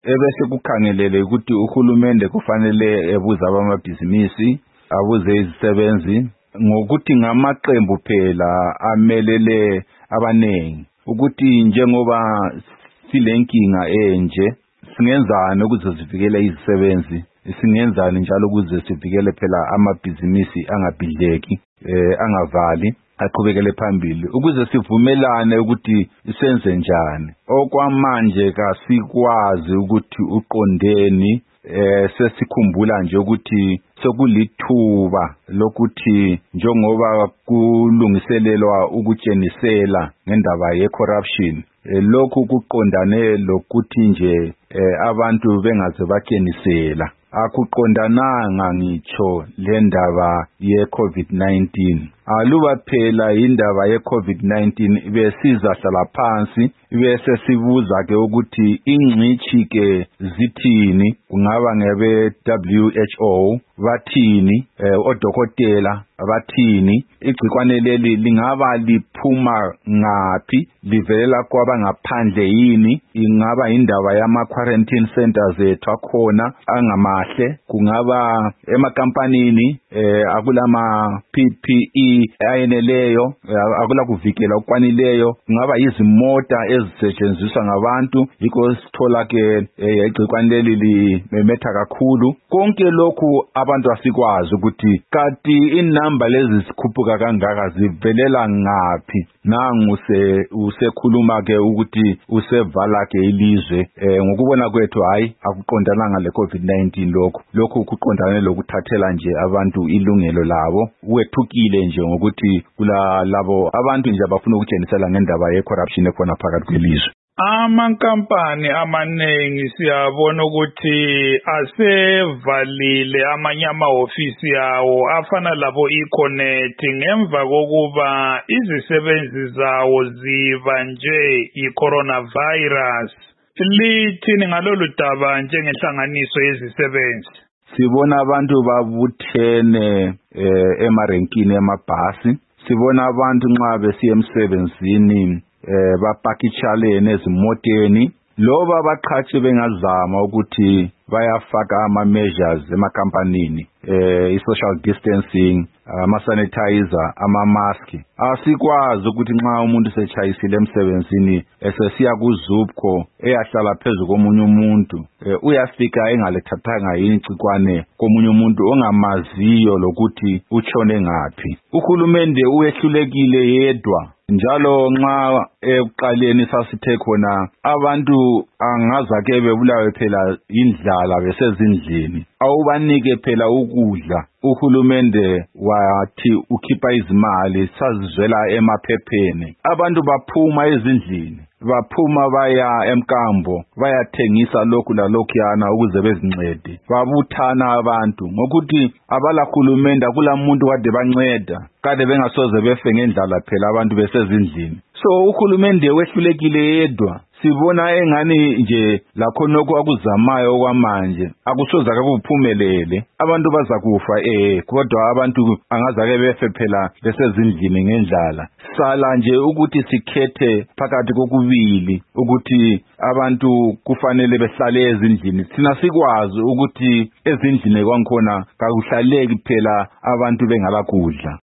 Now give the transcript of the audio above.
ebese kukhangelele ukuthi uhulumende kufanele ebuza abamabhizinisi, abuze izisebenzi ngokuthi ngamaqembu phela amelele abanengi ukuthi njengoba silenkinga enje singenzani ukuze sivikele izisebenzi, singenzani njalo ukuze sivikele phela amabhizinisi angabhidleki, angavali, aqhubekele phambili ukuze sivumelane ukuthi isenze njani. Okwamanje kasikwazi ukuthi uqondeni, sesikhumbula nje ukuthi sekulithuba lokuthi njengoba kulungiselelwa ukutshenisela ngendaba ye-corruption, lokhu kuqondane lokuthi nje abantu bengaze batshenisela. Akuqondananga ngitsho le ndaba ye-COVID-19. Aluba phela indaba ye-COVID-19 besizahlala phansi bese sibuza ke ukuthi ingcithi ke zithini, kungaba ngebe WHO bathini, odokotela bathini, igcikwane leli lingaba liphuma ngaphi, livelela kwabangaphandle yini, ingaba indaba yama quarantine centers ethu akhona angamahle, kungaba emakampanini akulama PPE ayeneleyo, akula kuvikela okwanileyo, kungaba izimota ezisetshenziswa ngabantu yikho sithola ke igcikwane leli limemetha kakhulu. Konke lokhu abantu asikwazi ukuthi kanti inamba lezi sikhuphuka kangaka zivelela ngaphi. Nangu usekhuluma ke ukuthi usevala ke ilizwe, ngokubona kwethu hayi akuqondananga le COVID-19 lokhu kuqondane lokuthathela nje abantu ilungelo labo. Wethukile nje ngokuthi labo abantu nje abafuna ukutshenisela ngendaba ye-corruption ekhona phakathi kwelizwe. Amankampani amaningi siyabona ukuthi asevalile amanye amahofisi yawo afana labo eConnect ngemva kokuba izisebenzi zawo zibanjwe i-coronavirus. Lithini ngalolu daba njengenhlanganiso yezisebenzi? Sibona abantu babuthene emarenkini emabhasi, sibona abantu nxa besiya emsebenzini bapakitshalene ezimoteni, loba abaqhatshi bengazama ukuthi bayafaka ama-measures emakampanini, i-social distancing, ama-sanitizer, ama-mask. Asikwazi ukuthi nxa umuntu setshayisile emsebenzini esesiya kuZUBCO eyahlala phezu komunye umuntu, uyafika engalethathanga yini igcikwane komunye umuntu ongamaziyo lokuthi utshone ngaphi. Uhulumende uyehlulekile yedwa. Njalo nxa ekuqaleni sasithe khona abantu angazake bebulawe phela indlala besezindlini, awubanike phela ukudla. Uhulumende wathi ukhipha izimali sazizwela emaphepheni. Abantu baphuma ezindlini, baphuma baya emkambo, bayathengisa lokhu lalokhuyana ukuze bezincede. Babuthana abantu ngokuthi abala hulumende akulamuntu kade banceda, kade bengasoze befe ngendlala phela abantu besezindlini. So uhulumende wehlulekile yedwa. Sibona engani nje lakho nokho akuzamayo kwamanje akusoza kuphumelele. Abantu bazakufa kodwa abantu angazake befe phela besezindlini ngendlala. Sala nje ukuthi sikhethe phakathi kokubili ukuthi abantu kufanele behlale ezindlini. Sina sikwazi ukuthi ezindlini kwankhona kakuhlaleki phela abantu bengala kudla.